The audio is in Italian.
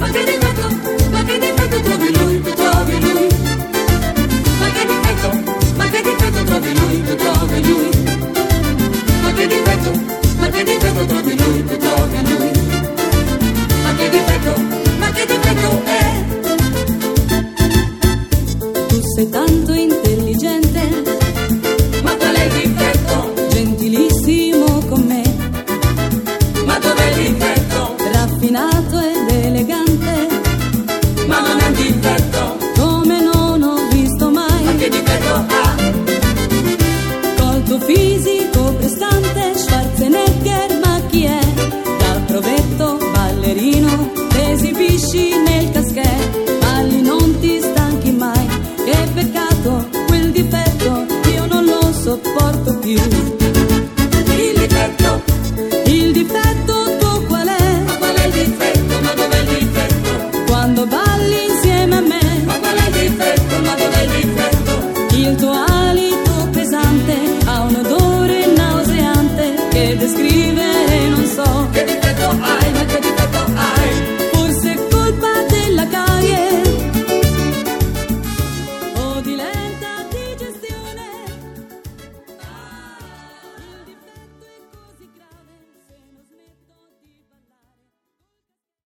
Sei tanto intelligente, ma qual è il difetto? Gentilissimo con me, ma dov'è il difetto? Raffinato ed elegante, ma non è un difetto? Come non ho visto mai. Ma che difetto ha? Col tuo fisico prestante, Schwarzenegger, ma chi è? Da provetto ballerino, esibisci nel caschè, balli non ti stanchi mai. Che peccato, quel difetto, io non lo sopporto più. Il difetto tuo qual è? Ma qual è il difetto? Ma dov'è il difetto? Quando balli insieme a me. Ma qual è il difetto? Ma dov'è il difetto? Il tuo